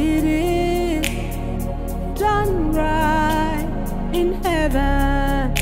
it is done right in heaven.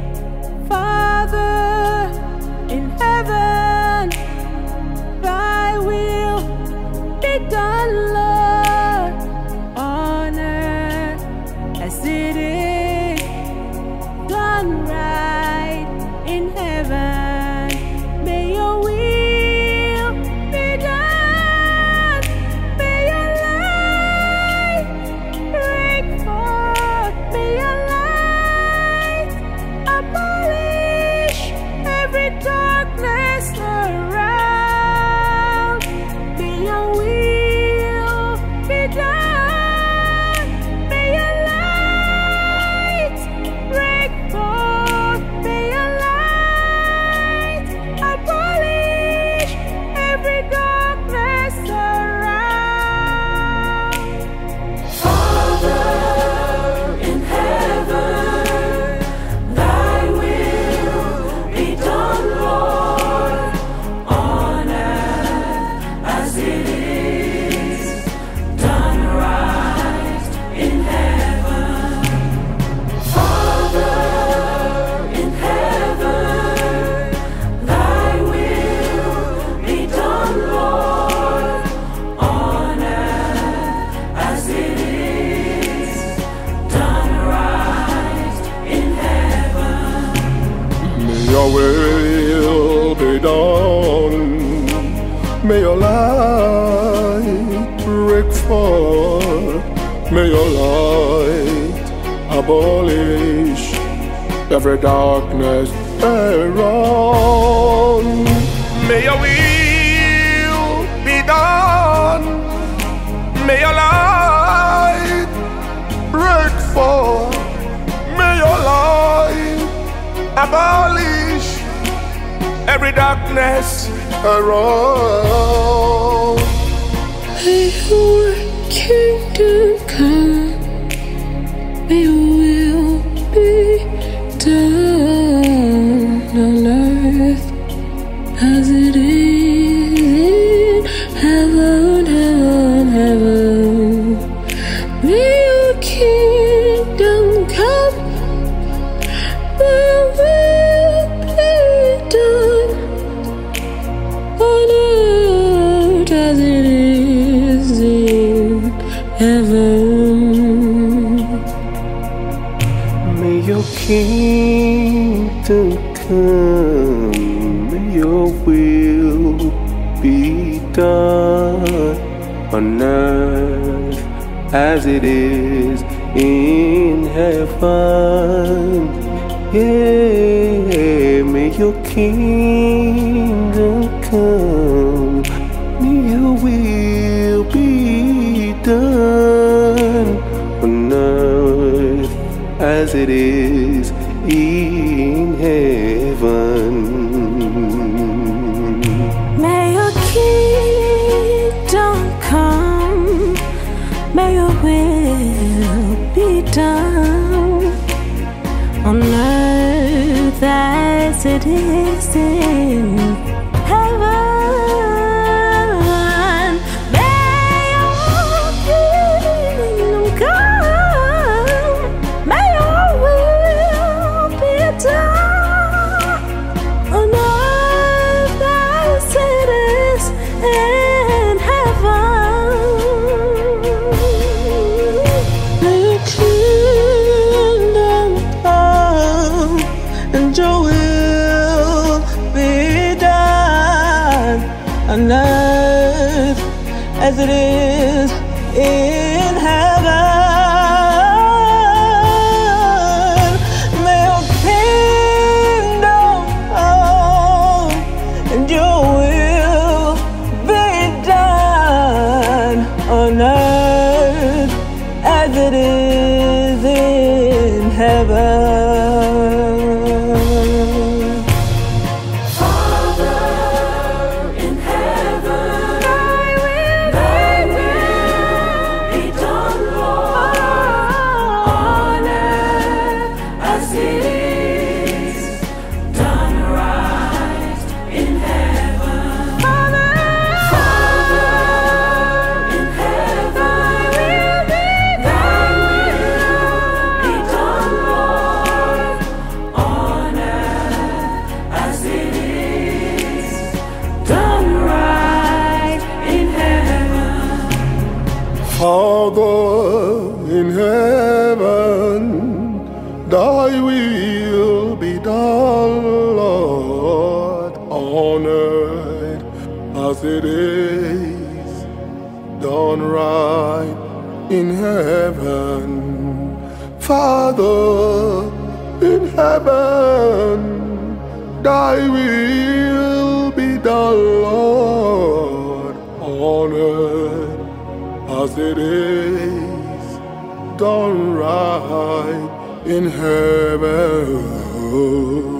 Father in heaven, thy will be done, Lord, on earth as it is done right in heaven. May your will be done. May your light break forth. May your light abolish every darkness around. May your will be done. May your light break forth. May your light abolish every darkness around. Father in heaven, thy will be done, Lord, on earth as it is done right in heaven. Father in heaven, thy will be done, Lord, on earth as it is done right in heaven. May your will be done. May your light break forth. May your light abolish every darkness around. May your will be done. May your light break forth. May your light abolish every darkness around. May your kingdom come. May your will be done on earth as it is in heaven, heaven, heaven. May your kingdom come. May your will be done on earth as it is in heaven. May your kingdom come, may your will be done on earth as it is in heaven. Yeah, may your kingdom come, may your will be done on earth as it is in heaven. May your kingdom come. May your will be done on earth as it is in heaven. May your kingdom come. May your will be done on earth as it is in heaven. May your kingdom come and your will be done on earth as it is in heaven. May your kingdom come and your will be done on earth as it is in heaven. Father in heaven, thy will be Father in heaven, thy will be done, Lord, on earth as it is done right in heaven. Father in heaven, thy will be done, Lord, on earth as it is done right in heaven.